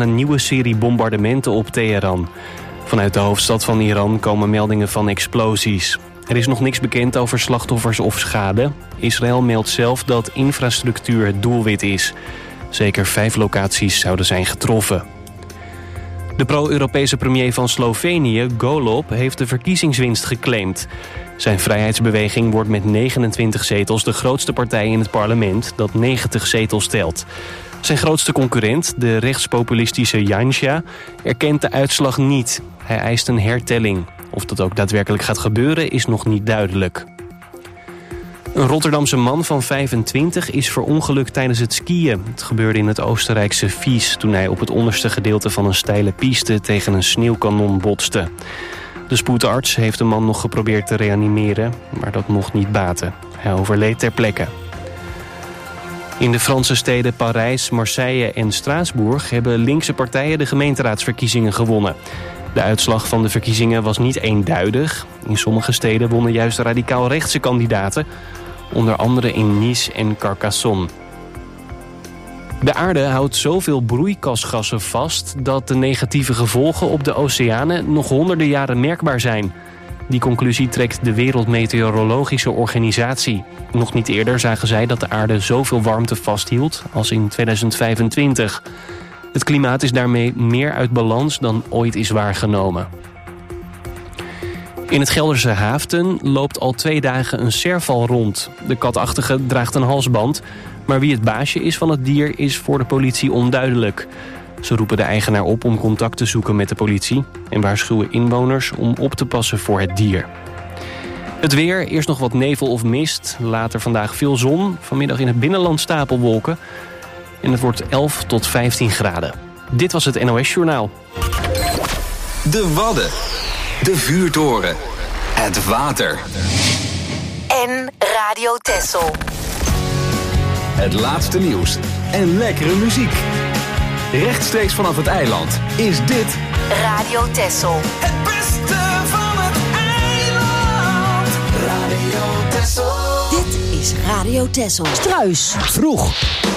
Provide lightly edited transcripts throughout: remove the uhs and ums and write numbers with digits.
een nieuwe serie bombardementen op Teheran. Vanuit de hoofdstad van Iran komen meldingen van explosies. Er is nog niks bekend over slachtoffers of schade. Israël meldt zelf dat infrastructuur het doelwit is. Zeker 5 locaties zouden zijn getroffen. De pro-Europese premier van Slovenië, Golob, heeft de verkiezingswinst geclaimd. Zijn vrijheidsbeweging wordt met 29 zetels de grootste partij in het parlement, dat 90 zetels telt. Zijn grootste concurrent, de rechtspopulistische Janša, erkent de uitslag niet. Hij eist een hertelling. Of dat ook daadwerkelijk gaat gebeuren, is nog niet duidelijk. Een Rotterdamse man van 25 is verongelukt tijdens het skiën. Het gebeurde in het Oostenrijkse Vies toen hij op het onderste gedeelte van een steile piste tegen een sneeuwkanon botste. De spoedarts heeft de man nog geprobeerd te reanimeren, maar dat mocht niet baten. Hij overleed ter plekke. In de Franse steden Parijs, Marseille en Straatsburg hebben linkse partijen de gemeenteraadsverkiezingen gewonnen. De uitslag van de verkiezingen was niet eenduidig. In sommige steden wonnen juist radicaal rechtse kandidaten, onder andere in Nice en Carcassonne. De aarde houdt zoveel broeikasgassen vast dat de negatieve gevolgen op de oceanen nog honderden jaren merkbaar zijn. Die conclusie trekt de Wereldmeteorologische Organisatie. Nog niet eerder zagen zij dat de aarde zoveel warmte vasthield als in 2025. Het klimaat is daarmee meer uit balans dan ooit is waargenomen. In het Gelderse Haaften loopt al 2 dagen een serval rond. De katachtige draagt een halsband, maar wie het baasje is van het dier is voor de politie onduidelijk. Ze roepen de eigenaar op om contact te zoeken met de politie en waarschuwen inwoners om op te passen voor het dier. Het weer, eerst nog wat nevel of mist, later vandaag veel zon, vanmiddag in het binnenland stapelwolken en het wordt 11 tot 15 graden. Dit was het NOS Journaal. De Wadden, de vuurtoren, het water en Radio Texel. Het laatste nieuws en lekkere muziek. Rechtstreeks vanaf het eiland is dit Radio Texel. Het beste van het eiland. Radio Texel. Dit is Radio Texel. Struis. Vroeg.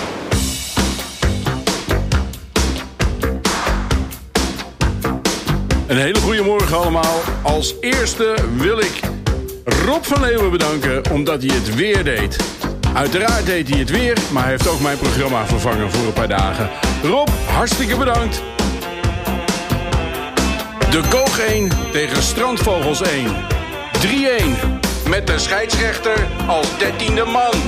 Een hele goede morgen allemaal. Als eerste wil ik Rob van Leeuwen bedanken omdat hij het weer deed. Uiteraard deed hij het weer, maar hij heeft ook mijn programma vervangen voor een paar dagen. Rob, hartstikke bedankt. De Koog 1 tegen Strandvogels 1. 3-1. Met de scheidsrechter als 13e man.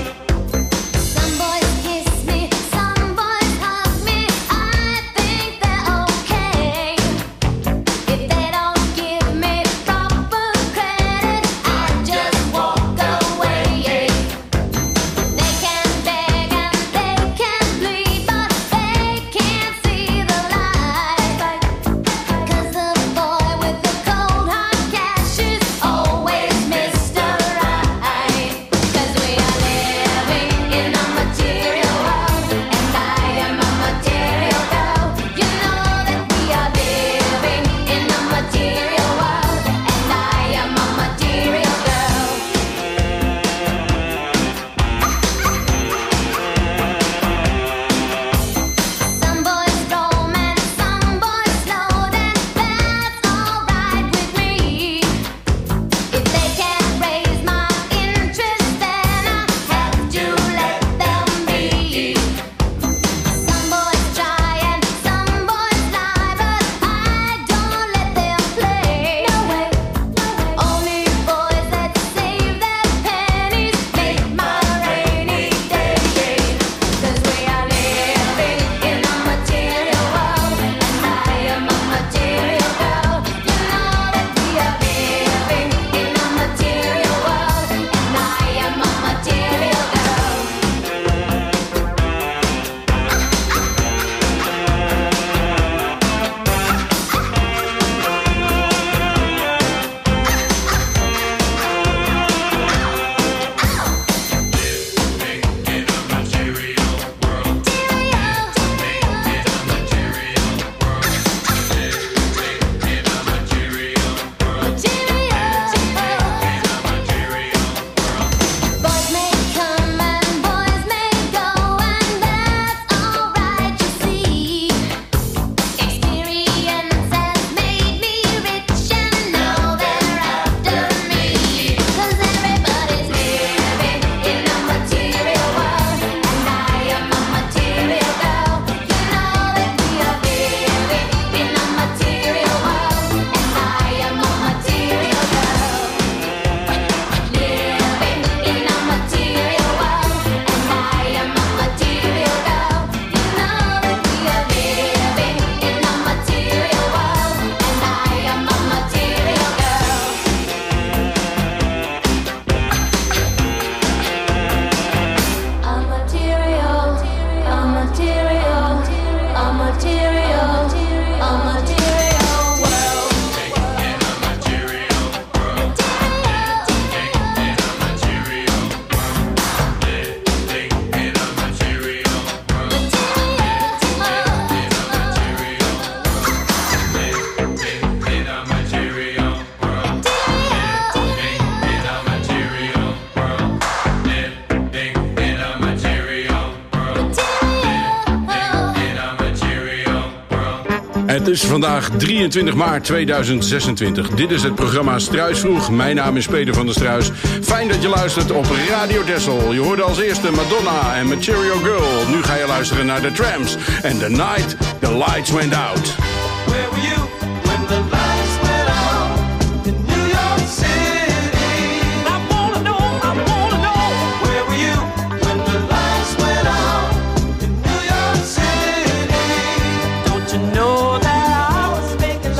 Het is vandaag 23 maart 2026. Dit is het programma Struisvroeg. Mijn naam is Peter van der Struis. Fijn dat je luistert op Radio Texel. Je hoorde als eerste Madonna en Material Girl. Nu ga je luisteren naar The Tramps en The Night the Lights Went Out. Where were you when the lights went out in New York City? I wanna know. Where were you when the lights went out in New York City? Don't you know that I was making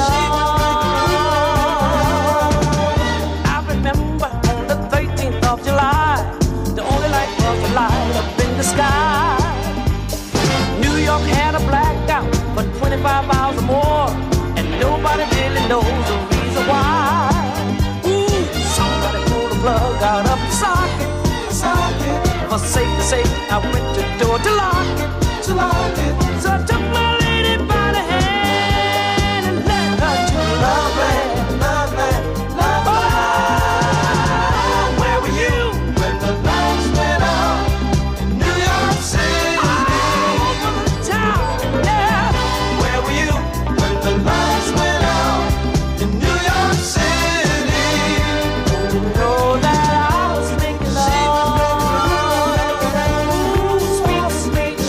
love? I remember on the 13th of July, the only light was the light up in the sky. New York had a blackout for 25 hours or more, and nobody really knows the reason why. Ooh, somebody pulled the plug out of the socket. For safe to say, I went to the door to lock it. So I took my lady by the hand and led her to Loveland. Where were you when the lights went out in New York City? All over the town, yeah. Where were you when the lights went out in New York City? Don't you know that I was making love? Sweet, sweet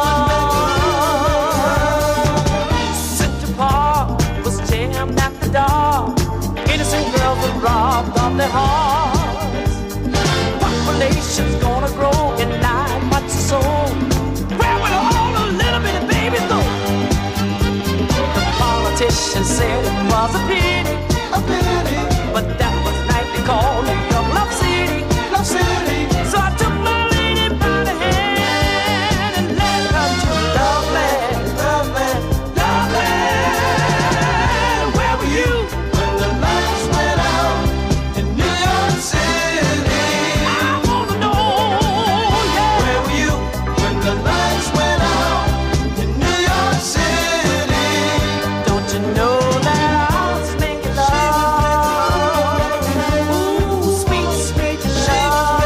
love. Central Park was jammed at the door. Innocent girls were robbed of their hearts. Population's gonna grow and not much so. Where will all the little bitty babies go? The politician said it was a pity, but that was night they called New York Love City. So I took my lady by the hand and led her to Loveland. Where were you when the lights went out in New York City? I wanna know, yeah. Where were you when the lights went out in New York City? Don't you know that I was making love? Ooh, sweet, sweet love.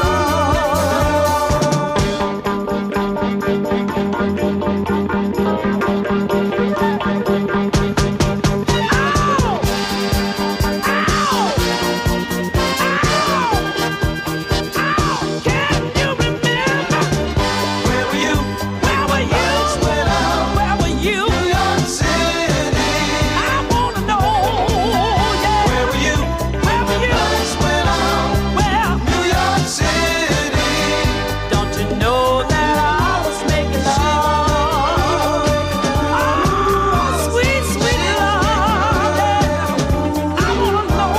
Can you remember? Where were you? Where were you? Where were you? New York City. I wanna know, yeah. Where were you? Where were you? Where? New York City. Don't you know that I was making love? Oh, sweet, sweet love, yeah. I wanna know.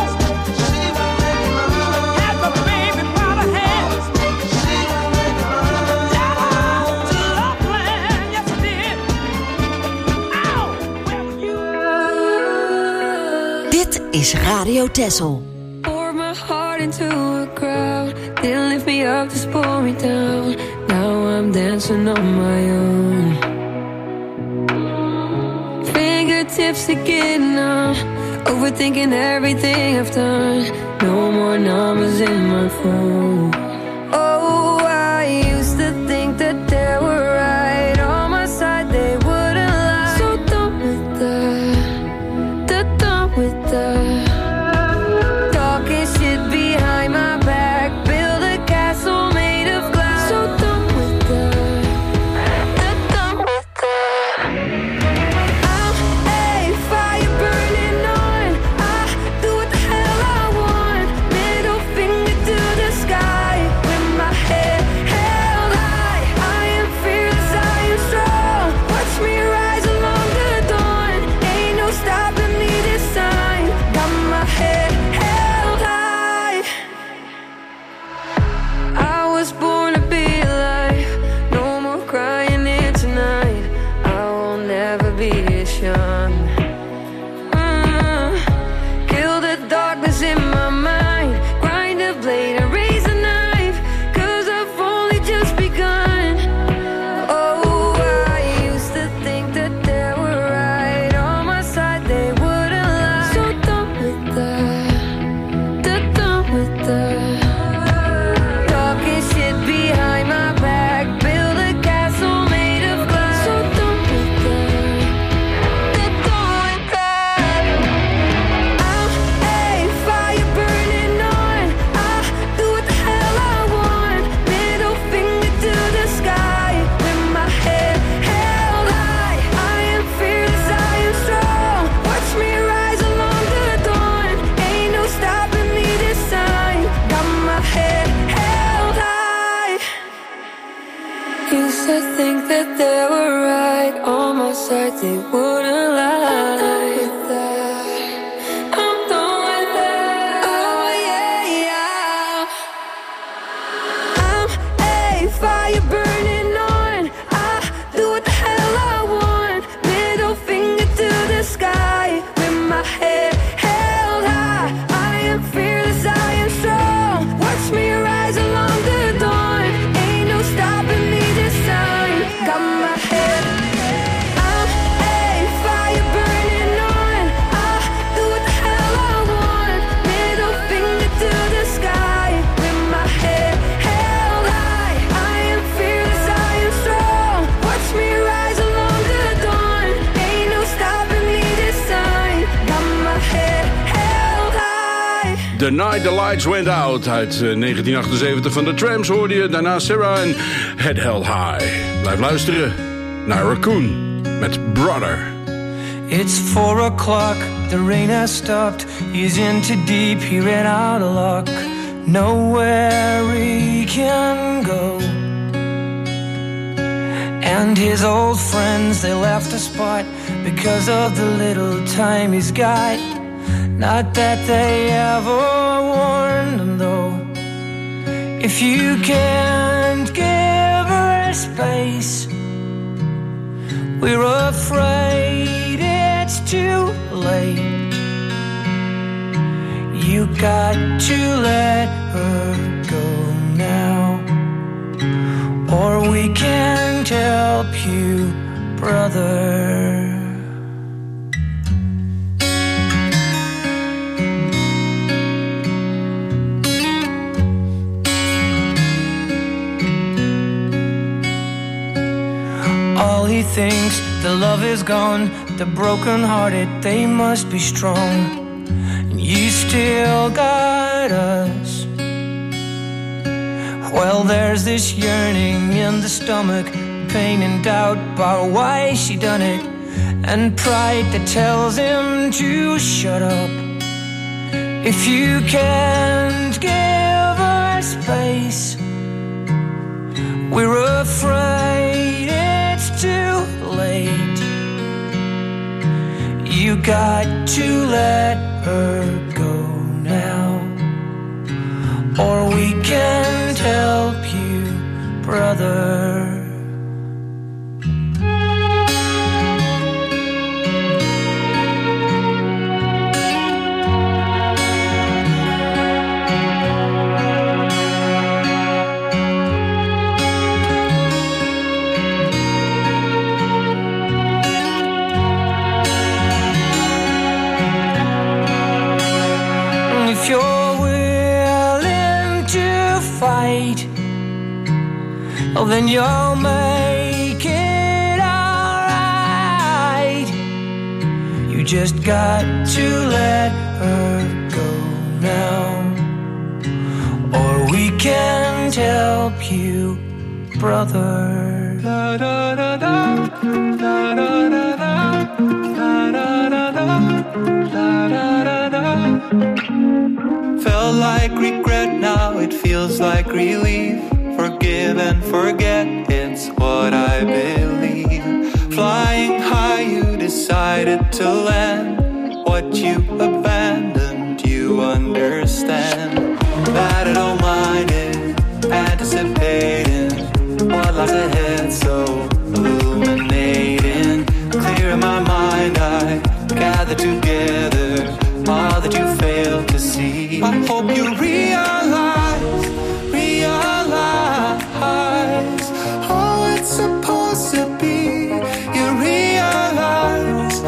Had my baby by the hand. Down to Loveland, yes I did. Ow, where were you? Dit is Radio Texel. Poured my heart into a crowd. Didn't lift me up, just pull me down. Now I'm dancing on my own. Fingertips are getting numb. Overthinking everything I've done. No more numbers in my phone. Oh, I used to think that they were right on my side. They wouldn't lie. So done with that. They're done with that. Talking shit behind my back. Build a castle made of glass. So done with that. They're done with that. I'm a fire burning on. I do what the hell I want. Middle finger to the sky. With my head held high. I am fearless, I am strong. Watch me rise along the dawn. Ain't no stopping me this time. Got my head held high. I was born to be alive. No more crying here tonight. I will never be as young. Kill the darkness in my mind. Grind a blade and raise a knife. 'Cause I've only just begun. Oh, I used to think that they were right on my side. They wouldn't lie. So done with that. They're done with that. Talking shit behind my back. Build a castle made of glass. So done with that. They're they wouldn't lie. I'm done with that. Oh yeah, yeah. I'm a fire burning on. I do what the hell I want. Middle finger to the sky with my head held high. I am fearless, I am strong. Watch me rise along the dawn. Ain't no stopping me this time. Got my head. I'm a fire burning on. I do what the hell I want. Middle finger to the sky with my head held high. I am fearless, I am strong. Watch me rise along the dawn. Ain't no stopping me this time. Got my head held high. The Night the Lights Went Out uit 1978 van de Tramps hoorde je. Daarna Sarah en Head Held High. Blijf luisteren naar Raccoon met Brother. It's 4 o'clock, the rain has stopped. He's in too deep, he ran out of luck. Nowhere he can go. And his old friends, they left the spot because of the little time he's got. Not that they ever warned him though. If you can't give her space, we're afraid it's too late. You got to let her go now, or we can't help you, brother. All he thinks, the love is gone. The broken-hearted, they must be strong. And you still got us. Well, there's this yearning in the stomach, pain and doubt about why she done it, and pride that tells him to shut up. If you can't give her space, we're afraid it's too late. You got to let her go now, or we can't help you, brother. You're willing to fight, oh, then you'll make it alright. You just got to let her go now, or we can't help you, brother. Da, da, da, da, da, da, da, da, da, da, da, da. Felt like regret, now it feels like relief. Forgive and forget, it's what I believe. Flying high, you decided to land. What you abandoned, you understand. That I don't mind it, anticipating what lies ahead, so illuminating. Clear in my mind, I gather together all that you failed to see. I hope you realize how it's supposed to be. You realize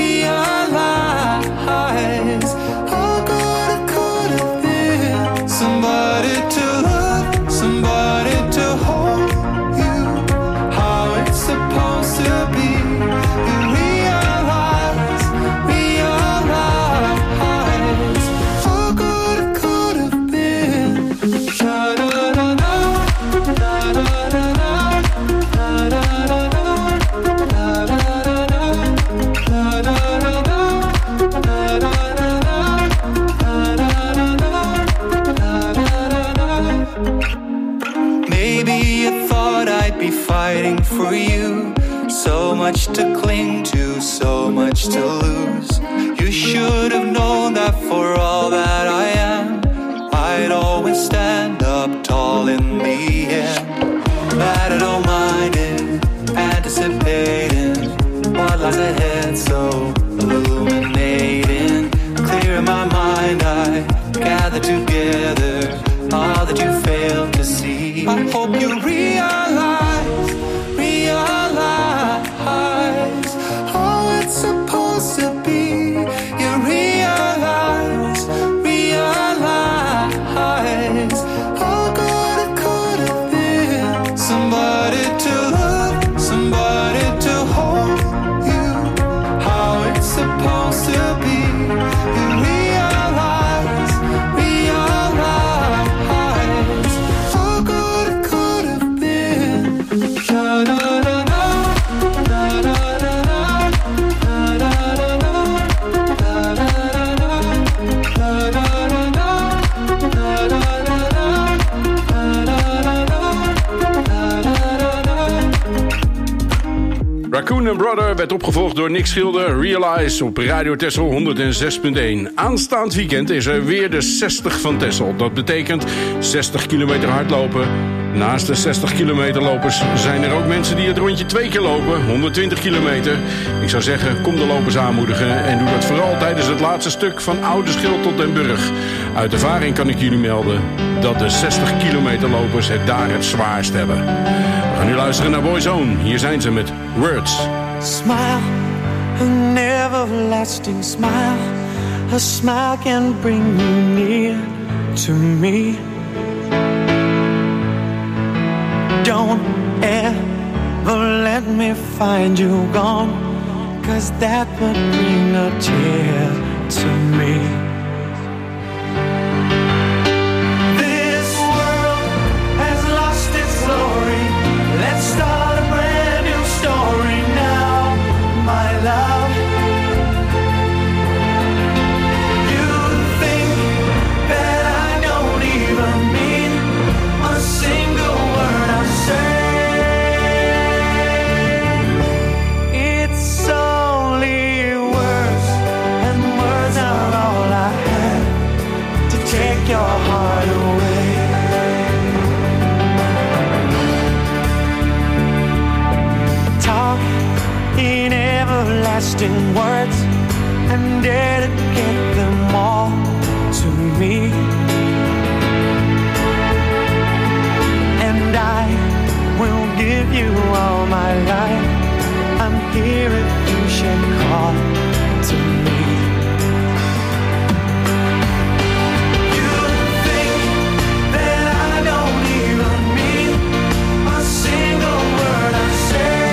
how good it could have been. Somebody to love, somebody to hold you. How it's supposed to be. You realize how good it could have been. Maybe you thought I'd be fighting for you, so much to cling to much to lose. You should have known that for all that I am, I'd always stand up tall in the end. That I don't mind it, anticipating what lies ahead, so illuminating. Clear in my mind, I gather together all that you failed to see. I hope you realize how it's supposed to be. You realize how good it could have been. Somebody to love, somebody to hold you. How it's supposed to be. You realize how good it could have been. Raccoon & Brother werd opgevolgd door Nick Schilder, Realize op Radio Texel 106.1. Aanstaand weekend is er weer de 60 van Texel. Dat betekent 60 kilometer hardlopen. Naast de 60 kilometer lopers zijn er ook mensen die het rondje 2 keer lopen, 120 kilometer. Ik zou zeggen, kom de lopers aanmoedigen en doe dat vooral tijdens het laatste stuk van Oudeschip tot Den Burg. Uit ervaring kan ik jullie melden dat de 60 kilometer lopers het daar het zwaarst hebben. We gaan nu luisteren naar Boyzone. Hier zijn ze met Words. Smile, an everlasting smile. A smile can bring you near to me. Don't ever let me find you gone, 'cause that would bring a tear to me. This world has lost its glory. Let's start a brand new story now, my love. You think that I don't even mean a single word I say. It's only words, and words are all I have to take your heart away. Talk in everlasting words and dedicate them all to me. And I will give you all my life. I'm here if you should call to me. You think that I don't even mean a single word I say.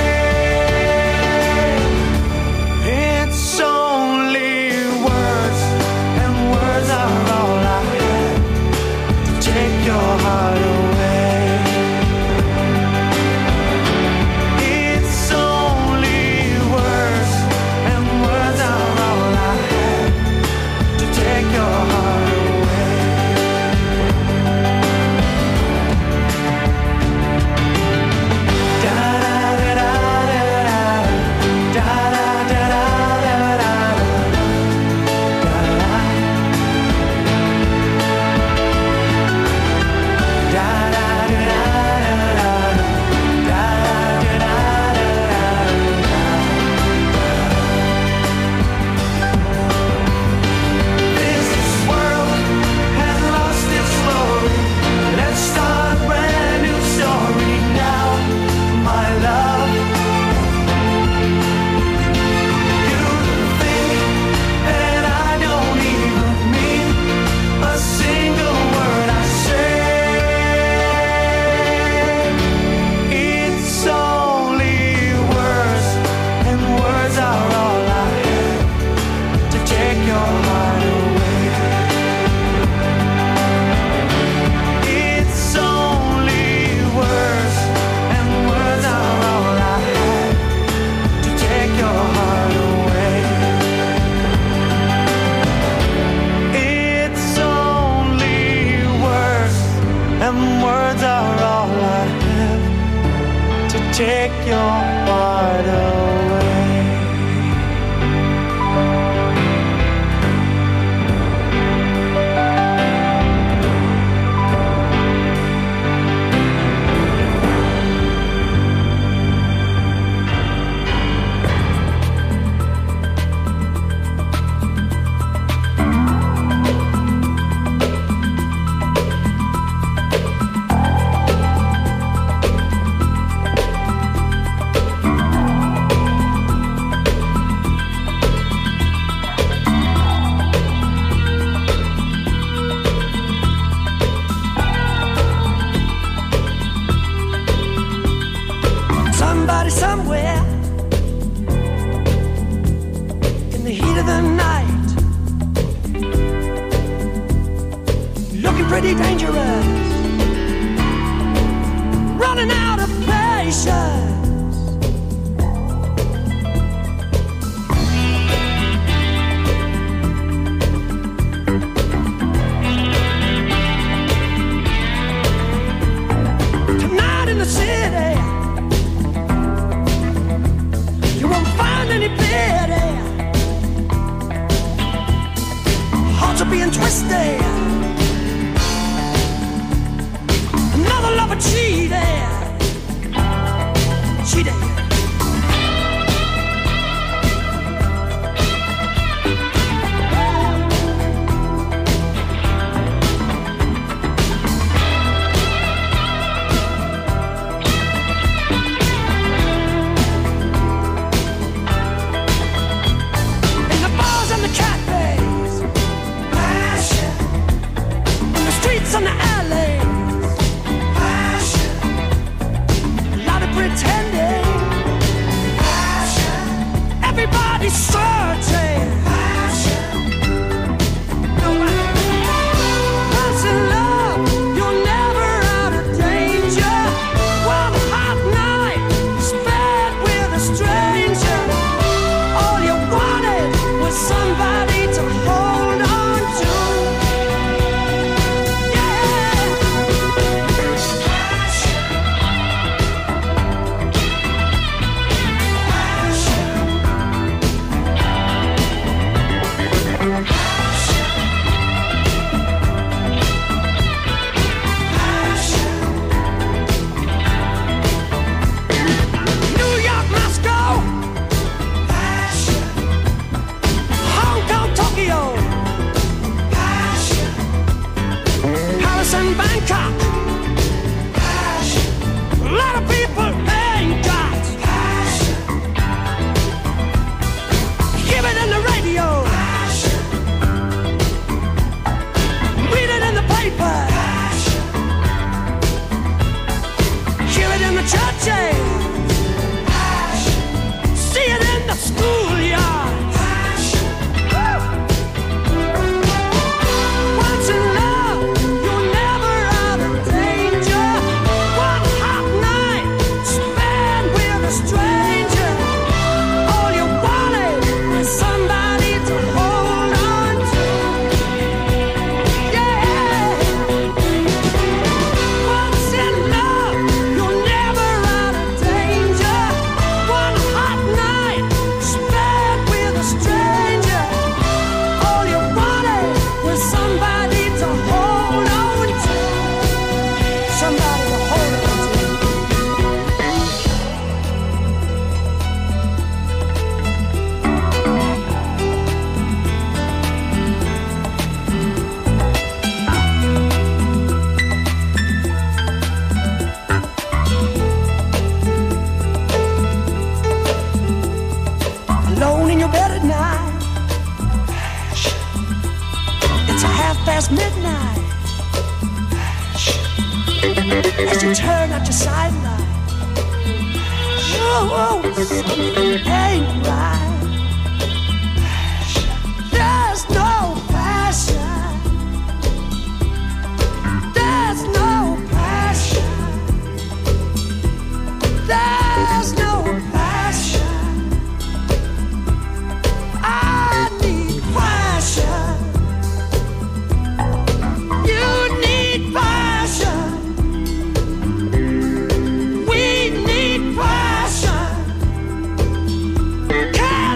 It's only words, and words are all I have to take your heart away. It's only words, and heat of the night, looking pretty dangerous, running out of patience. Tonight in the city, you won't find any pity. Hearts are being twisted, another lover cheated. On the alleys, passion, a lot of pretending, passion, everybody's searching, passion, once in love, you're never out of danger. One hot night spent with a stranger, all you wanted was somebody to hold on to. Bangkok, passion. A lot of people ain't got passion. Hear it in the radio, passion. Read it in the paper, passion. Hear it in the churches, passion. See it in the schoolyard. Midnight, as you turn out your sidelight, oh, something ain't right. There's no passion. There's no passion. There's no passion. I need passion. You need passion. We need passion. Can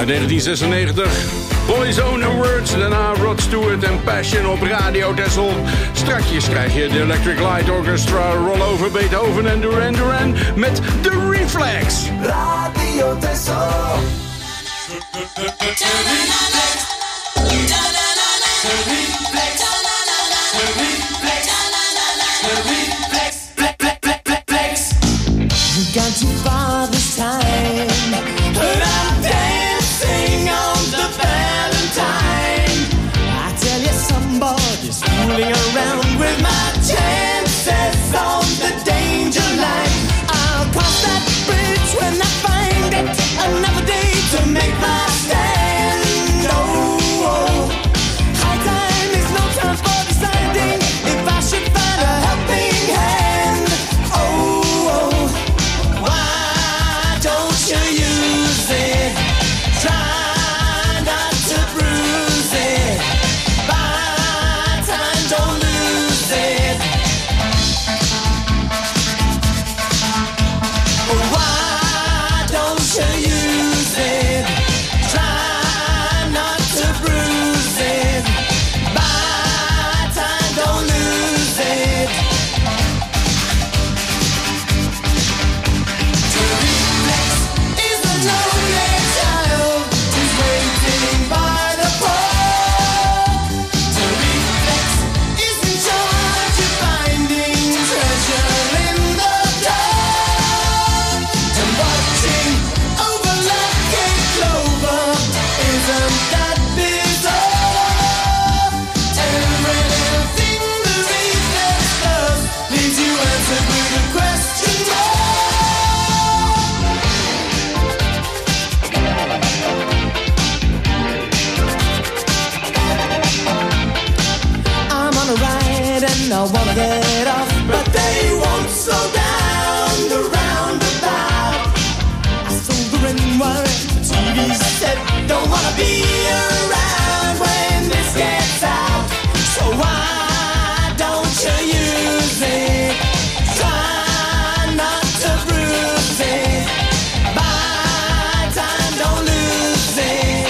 Uit 1996, Boyzone Words, daarna Rod Stewart en Passion op Radio Texel. Strakjes krijg je de Electric Light Orchestra, Rollover Beethoven en Duran Duran met The Reflex. Radio Texel. Gone too far this time, but I'm dancing on the Valentine. I tell you, somebody's fooling around with my chances on the danger line. I'll cross that bridge when I find it. Another day to make my stand. Oh, high time is no time for deciding if I should find a helping hand. I wanna get off, but they won't slow down the roundabout. I sold the ring-wire, the TV set, don't wanna be around when this gets out. So why don't you use it? Try not to bruise it. Buy time, don't lose it.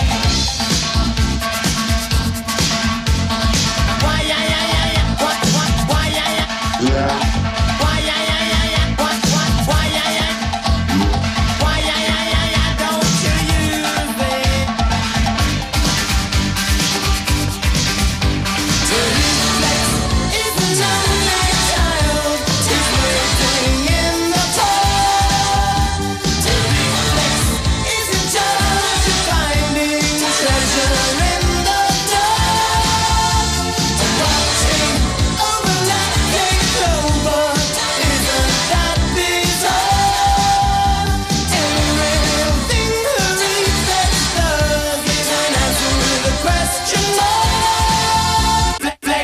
Why, yeah, yeah, yeah, yeah. Why, yeah, yeah. Why, yeah, yeah, yeah, yeah. Why, yeah, yeah. Why, yeah, yeah, yeah, yeah. Don't you use it? The reflex is an only child. He's waiting in the cold. The reflex is in charge of finding treasure in the dark. Watching over like clover, isn't that bizarre? Everything the reflex does is an answer with a question mark. Reflex.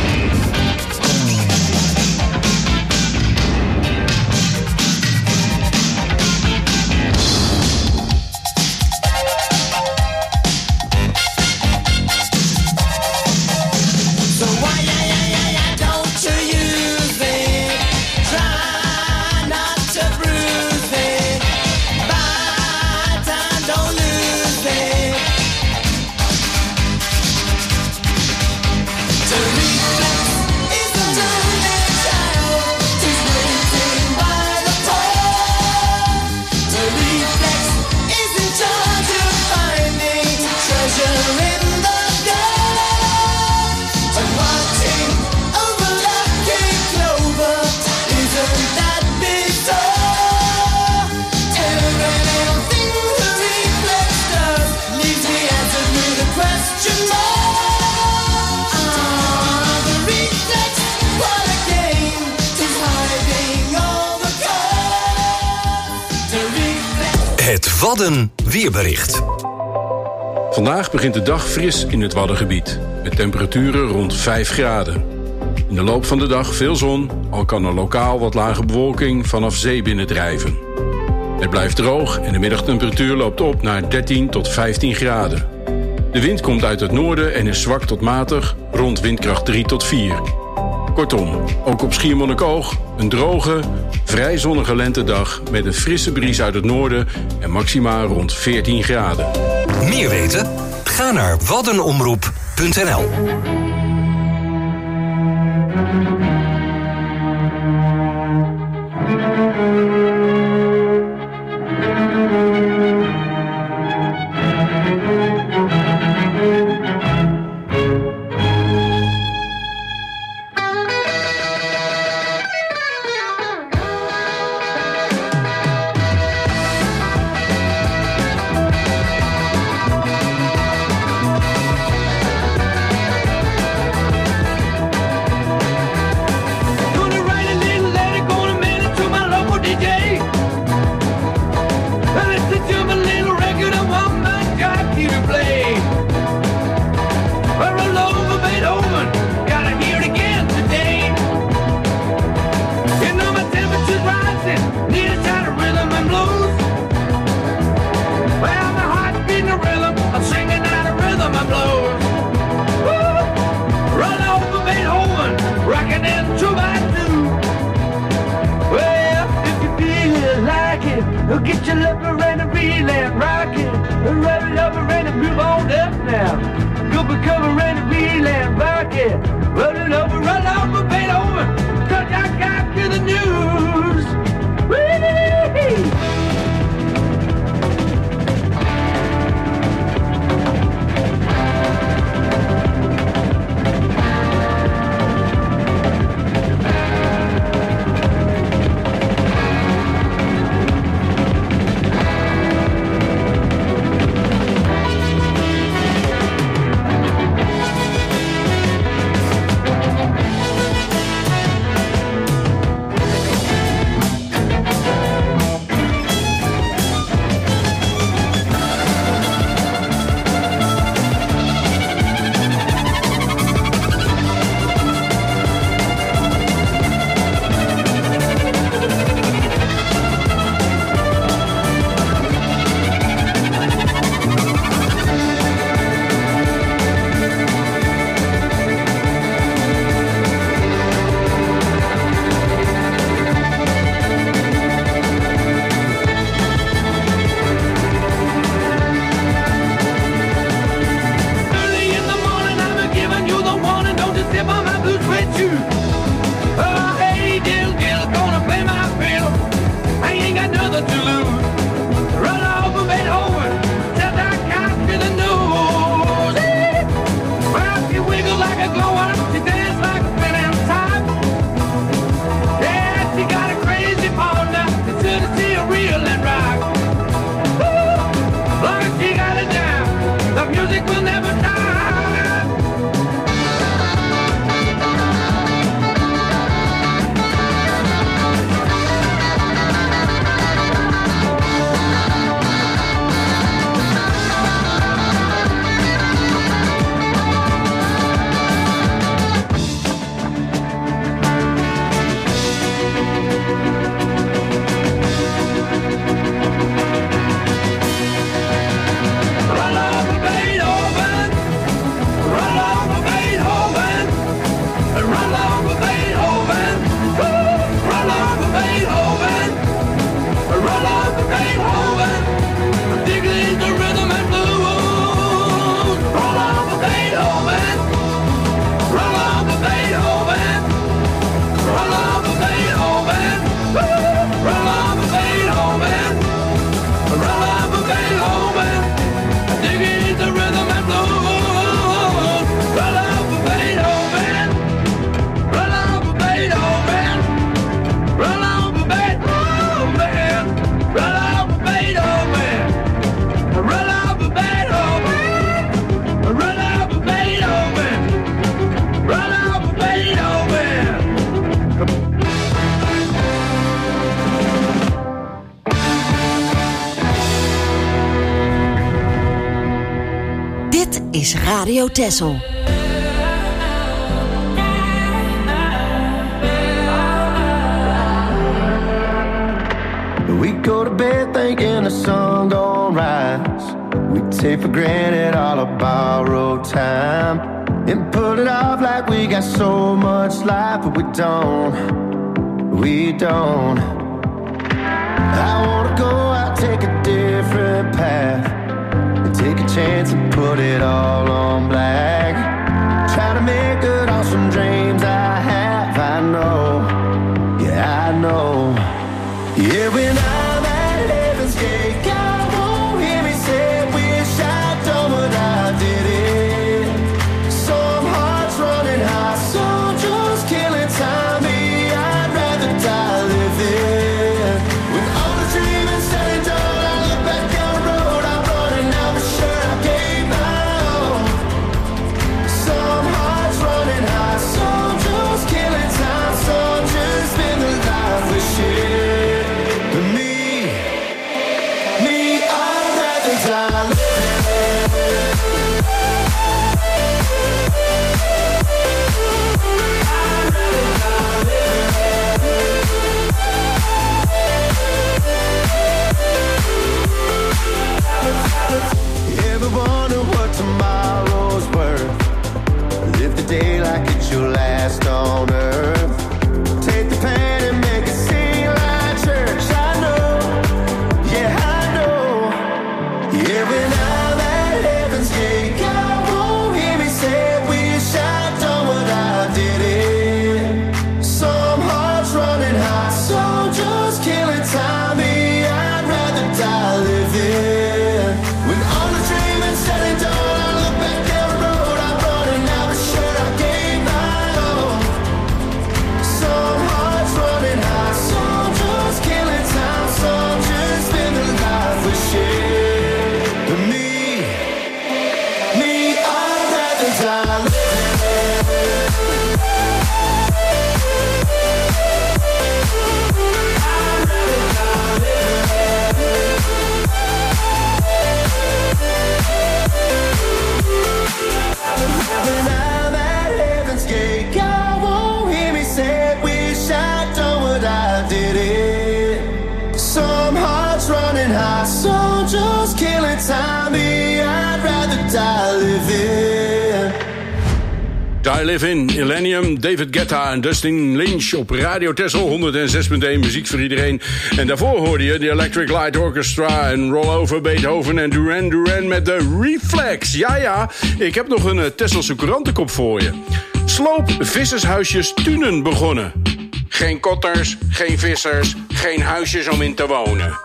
So why, yeah, yeah, yeah, yeah, don't you use it? Try not to bruise it. Buy time, don't lose it. The reflex is an only child who's waiting by the pole. The reflex is in charge of finding treasure in the dark. And watching over lucky clover, isn't that bizarre? Everything the reflex does leaves me answered with a question mark. The reflex, what a game, is hiding all the cards. The reflex. Het Wadden weerbericht. Vandaag begint de dag fris in het Waddengebied, met temperaturen rond 5 graden. In de loop van de dag veel zon, al kan er lokaal wat lage bewolking vanaf zee binnendrijven. Het blijft droog en de middagtemperatuur loopt op naar 13 tot 15 graden. De wind komt uit het noorden en is zwak tot matig, rond windkracht 3 tot 4. Kortom, ook op Schiermonnikoog een droge, vrij zonnige lentedag met een frisse bries uit het noorden en maxima rond 14 graden. Meer weten? Ga naar waddenomroep.nl. Get your lover and a reel and rock it. Rub it over and move on up now. Go for cover and a reel and rock it. Run it over, run over, Beethoven. Cause I got to the news. Whee! is Radio Texel. We go to bed thinking the sun don't rise. We take for granted all of borrowed time. and pull it off like we got so much life, but we don't. I wanna go out, take a different path, and take a chance and put it all on black. Try to make good on some dreams I have, I know, yeah, I know. Yeah, when I'm at heaven's gate, God won't hear me say, wish I'd done what I did it. Some hearts running high, some just killing time. Me, I'd rather die living. When all the dreaming said and done, I look back down the road I'm running, now for sure I gave my all. Some hearts running high, some just killing time, some just spend the life with shit. But me, I'd rather die living. You ever wonder what tomorrow's worth? Live the day like it's your last on earth. Take the pain and make it seem like church. I know, yeah, I know. Yeah, when I'm at heaven's gate, God won't hear me say, wish I'd done what I did it. Some hearts running high, some just killing time. Me, I'd rather die living. When all the dreaming said and done, I look back down the road I'm running, now for sure I gave my all. Some hearts running high, some just killing time, some just spend their life with shit. But me, I'd rather die living. When I'm at heaven's gate, God won't hear me say, wish I'd done what I did it. Some hearts running high, some just killing time. Me, I'd rather die living. Die Live In, Illenium, David Guetta en Dustin Lynch op Radio Texel 106.1, muziek voor iedereen. En daarvoor hoorde je de Electric Light Orchestra en Roll Over Beethoven en Duran Duran met de Reflex. Ja, ik heb nog een Tesselse courantenkop voor je. Sloop vissershuisjes Tunen begonnen. Geen kotters, geen vissers, geen huisjes om in te wonen.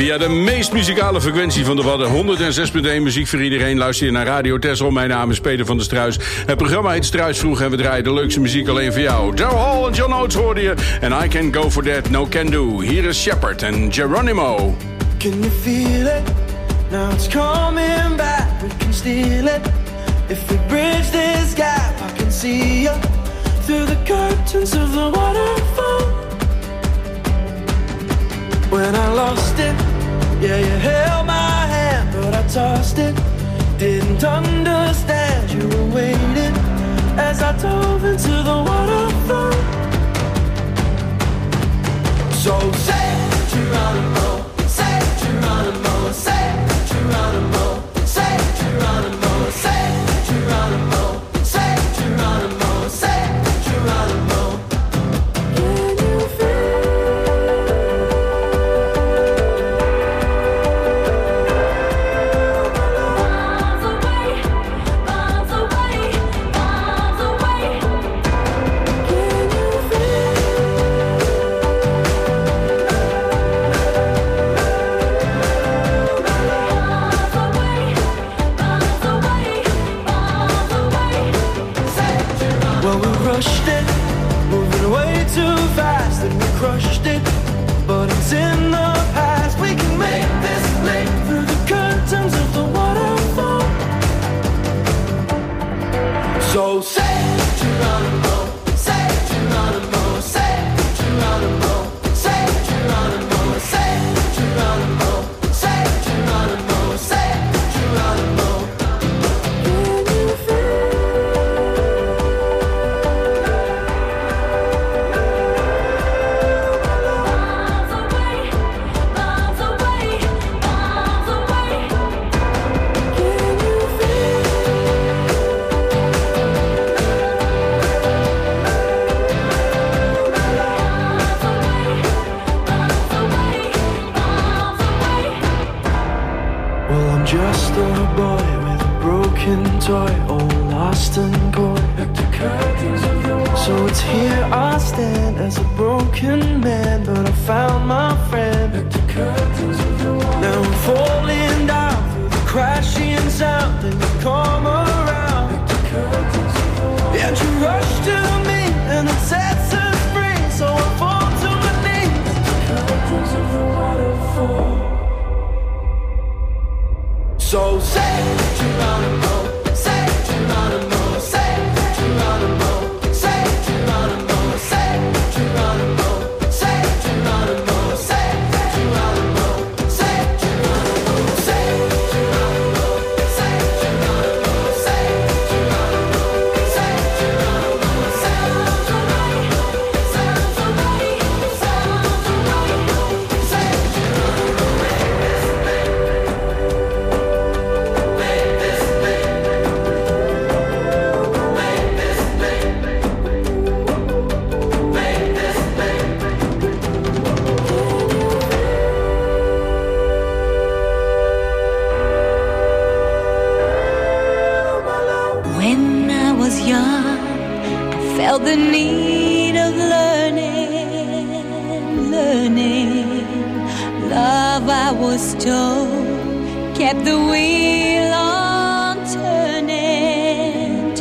Via de meest muzikale frequentie van de Wadden, 106.1 muziek voor iedereen. Luister je naar Radio Texel. Mijn naam is Peter van der Struis. Het programma heet Struis Vroeg en we draaien de leukste muziek alleen voor jou. Daryl Hall en John Oates hoorde je. En I Can Go For That, No Can Do. Hier is Shepard en Geronimo. Can you feel it? Now it's coming back. We can steal it. If we bridge this gap, I can see you through the curtains of the waterfall. When I lost it, yeah, you held my hand, but I tossed it. Didn't understand you were waiting as I dove into the waterfall. So say Geronimo, say Geronimo, say Geronimo, say Geronimo, say Geronimo, say Geronimo, say Geronimo. Can you feel? Rushed it, moving way too fast, and we crushed it, but it's in the past. We can make this leap through the curtains of the waterfall. So say Geronimo, say Geronimo, say Geronimo, say Geronimo, say Geronimo, say Geronimo, say Geronimo. Just a boy with a broken toy, all lost and coy. So it's here I stand as a broken man, but I found my friend. Now I'm falling down through the crashing sound, and you come around. And you rush to me, and it sets us free. So I fall to my knees. The curtains of the waterfall. So say Geronimo, say Geronimo, say Geronimo, say Geronimo, say Geronimo, say Geronimo, say Geronimo, say Geronimo, say Geronimo, say Geronimo, say Geronimo, say Geronimo, sounds alright, sounds alright, sounds alright, say Geronimo. Felt the need of learning. Love, I was told, kept the wheel on turning.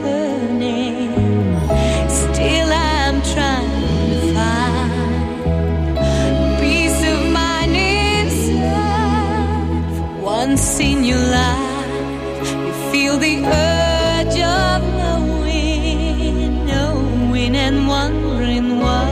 Still I'm trying to find peace of mind inside. For once in your life, you feel the urge of and wondering why.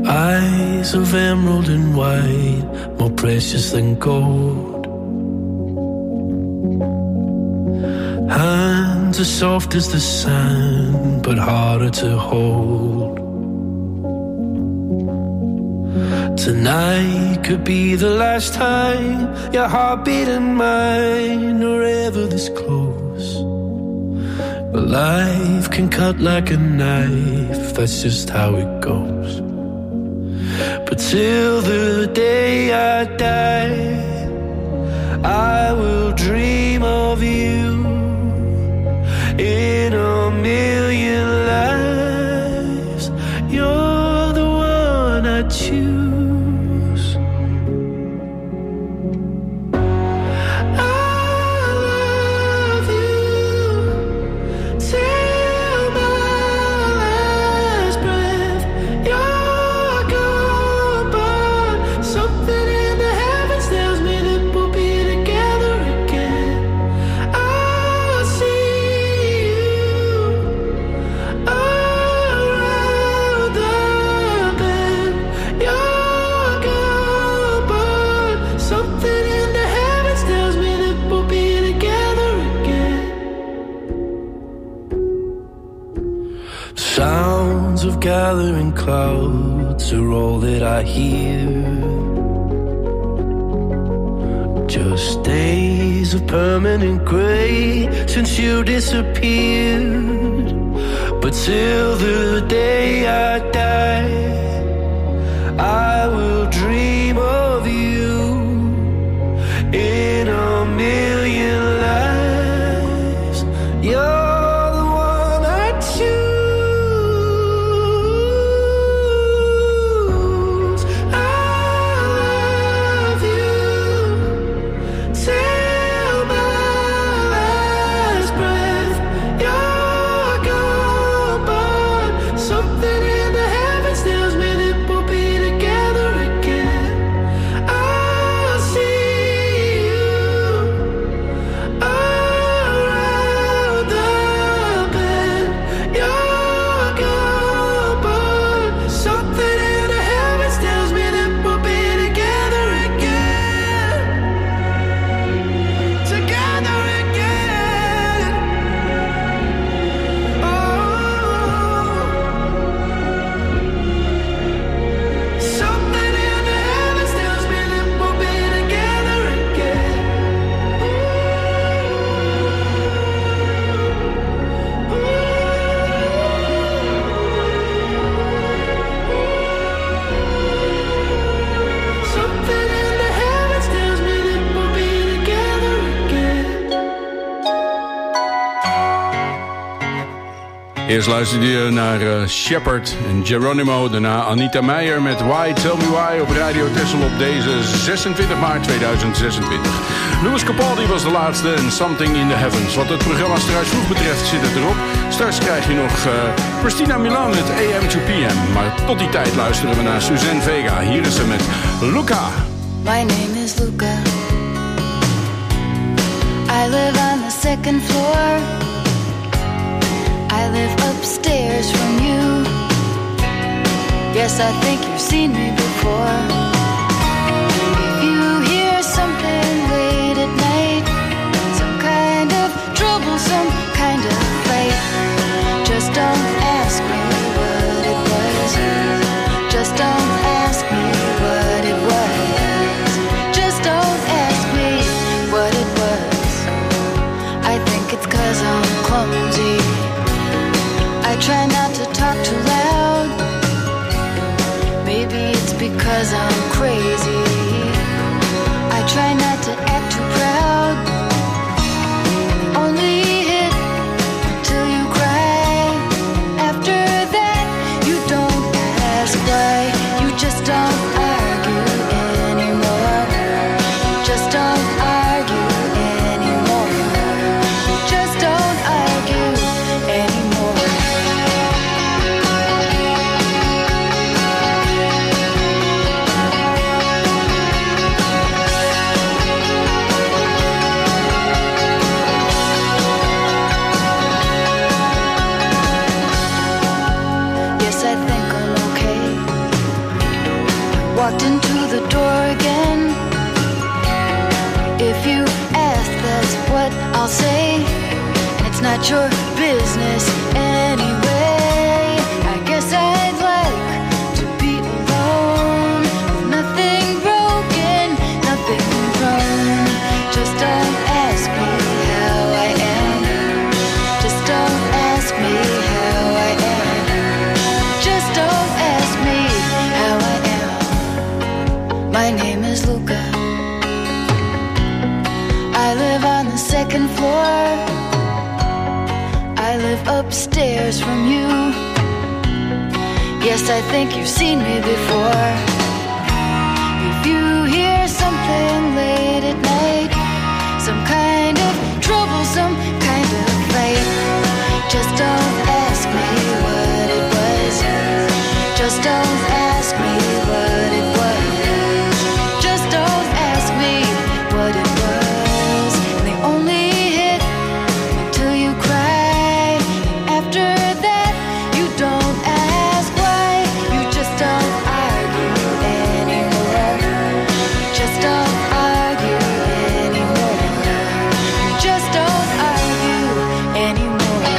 Eyes of emerald and white, more precious than gold. Hands as soft as the sand, but harder to hold. Tonight could be the last time your heartbeat and mine are ever this close. But life can cut like a knife, that's just how it goes. But till the day I die, I will dream of you in a million lives. You're the one I choose. Sounds of gathering clouds are all that I hear. Just days of permanent grey since you disappeared. But till the day I die, I will dream of you in a million lives. You're the one I choose. Eerst luisterde je naar Shepherd en Geronimo. Daarna Anita Meijer met Why, Tell Me Why op Radio Texel op deze 26 maart 2026. Louis Capaldi was de laatste en Something in the Heavens. Wat het programma Straks Vroeg betreft zit het erop. Straks krijg je nog Christina Milan met AM to PM. Maar tot die tijd luisteren we naar Suzanne Vega. Hier is ze met Luca. My name is Luca. I live on the second floor. I live upstairs from you. Yes, I think you've seen me before. If you hear something late at night, some kind of trouble, some kind of fight, just don't ask me what it was. Just don't ask me what it was. Just don't ask me what it was. I think it's 'cause I'm clumsy. I try not to talk too loud. Maybe it's because I'm crazy. I try not to act too proud. Only hit till you cry. After that, you don't ask why. You just don't argue anymore. Just don't argue anymore. Just don't argue anymore. Yes, I think I'm okay. walked into the door again. If you ask, that's what I'll say. And it's not your business anyway. I guess I'd like to be alone. Nothing broken, nothing wrong. Just don't ask me how I am. Just don't ask me how I am. Just don't ask me how I am. My name is Luca. I live on the second floor. I live upstairs from you. Yes, I think you've seen me before. If you hear something late at night, some kind of trouble, some kind of fight, just don't ask me what it was. Just don't ask me what it was. Just don't ask me what it was. And they only hit until you cry. And after that, you don't ask why. You just don't argue anymore. Just don't argue anymore. You just don't argue anymore.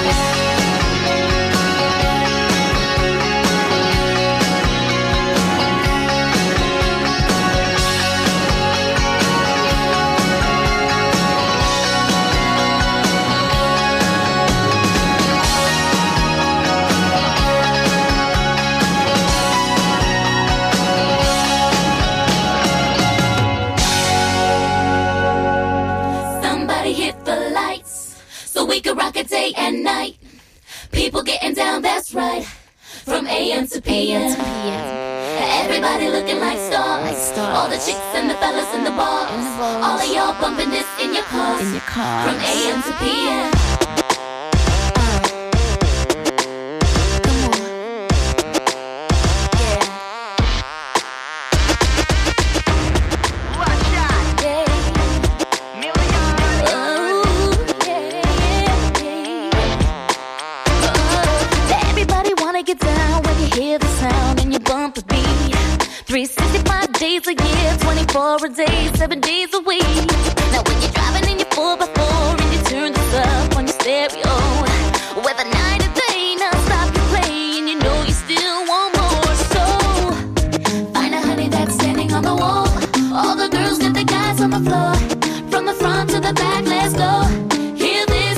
Somebody hit the lights so we could rock it day and night. People getting down, that's right. From AM to PM. Everybody looking like stars. All the chicks and the fellas in the bars. All of y'all bumping this in your cars. From AM to PM. Everybody wanna get down when you hear the sound and you bump the beat. 365 days a year, 24 a day, 7 days a week. Now when you're driving in your 4x4 and you turn this up on your stereo, whether night or day, non-stop you play and you know you still want more. So Find a honey that's standing on the wall. All the girls get the guys on the floor. From the front to the back, let's go. Hear this.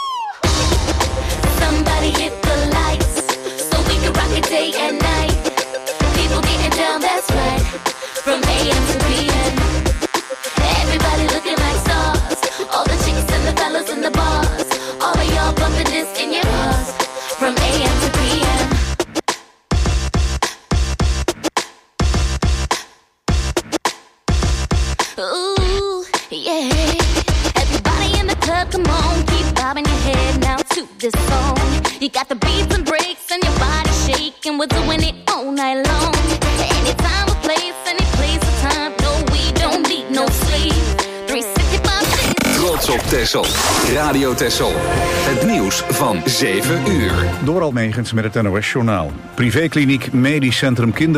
Somebody hit the lights so we can rock it day and night. People getting down, that's right. From AM to PM. Everybody looking like stars. All the chicks and the fellas in the bars. All of y'all bumping this in your cars. From AM to PM. ooh, yeah. Everybody in the club, come on, keep bobbing your head now to this song. You got the beats and breaks and your body shaking. We're doing it all night long. Anytime, a place, any place, a time. No, we don't need no sleep. 365 days. Trots op Texel. Radio Texel. Het nieuws van 7 uur. Door Almegens met het NOS-journaal. Privékliniek Medisch Centrum Kinder.